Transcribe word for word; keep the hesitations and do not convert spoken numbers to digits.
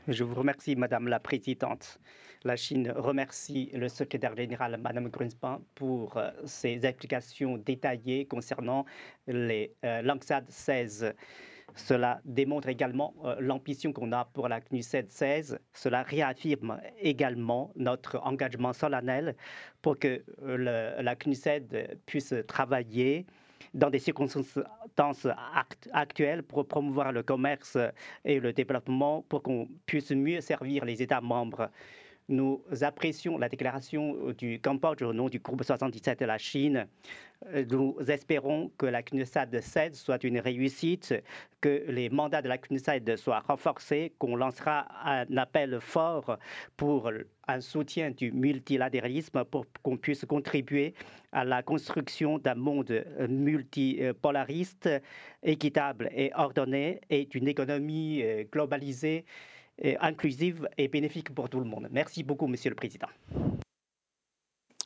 Je vous remercie, Madame la Présidente. La Chine remercie le secrétaire général, Madame Grunspan, pour euh, ses explications détaillées concernant les euh, Langsat seize. Cela démontre également euh, l'ambition qu'on a pour la C N U S E D seize. Cela réaffirme également notre engagement solennel pour que euh, le- la C N U S E D puisse travailler dans des circonstances act- actuelles pour promouvoir le commerce et le développement pour qu'on puisse mieux servir les États membres. Nous apprécions la déclaration du Cambodge au nom du groupe soixante-dix-sept de la Chine. Nous espérons que la C N U S A D seize soit une réussite, que les mandats de la C N U S A D soient renforcés, qu'on lancera un appel fort pour un soutien du multilatéralisme pour qu'on puisse contribuer à la construction d'un monde multipolariste, équitable et ordonné et d'une économie globalisée, inclusive et bénéfique pour tout le monde. Merci beaucoup, Monsieur le Président.